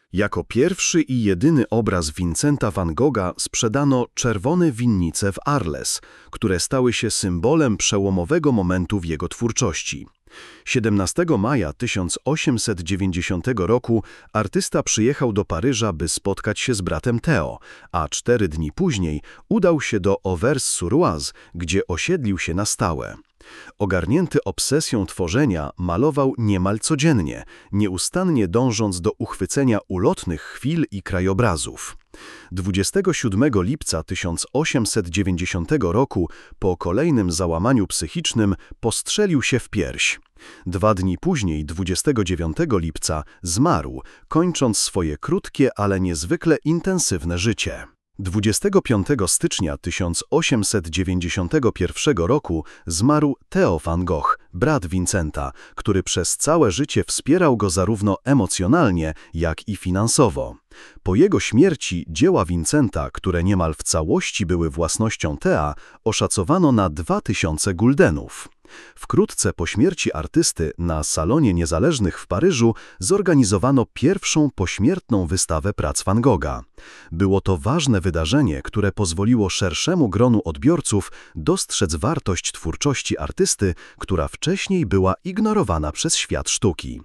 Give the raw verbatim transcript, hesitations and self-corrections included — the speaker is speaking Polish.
Jako pierwszy i jedyny obraz Vincenta van Gogha sprzedano czerwone winnice w Arles, które stały się symbolem przełomowego momentu w jego twórczości. siedemnastego maja tysiąc osiemset dziewięćdziesiątego roku artysta przyjechał do Paryża, by spotkać się z bratem Theo, a cztery dni później udał się do Auvers-sur-Oise, gdzie osiedlił się na stałe. Ogarnięty obsesją tworzenia, malował niemal codziennie, nieustannie dążąc do uchwycenia ulotnych chwil i krajobrazów. dwudziestego siódmego lipca tysiąc osiemset dziewięćdziesiątego roku, po kolejnym załamaniu psychicznym, postrzelił się w pierś. Dwa dni później, dwudziestego dziewiątego lipca, zmarł, kończąc swoje krótkie, ale niezwykle intensywne życie. dwudziestego piątego stycznia tysiąc osiemset dziewięćdziesiątego pierwszego roku zmarł Theo van Gogh, brat Vincenta, który przez całe życie wspierał go zarówno emocjonalnie, jak i finansowo. Po jego śmierci dzieła Vincenta, które niemal w całości były własnością Thea, oszacowano na dwa tysiące guldenów. Wkrótce po śmierci artysty na Salonie Niezależnych w Paryżu zorganizowano pierwszą pośmiertną wystawę prac Van Gogha. Było to ważne wydarzenie, które pozwoliło szerszemu gronu odbiorców dostrzec wartość twórczości artysty, która wcześniej była ignorowana przez świat sztuki.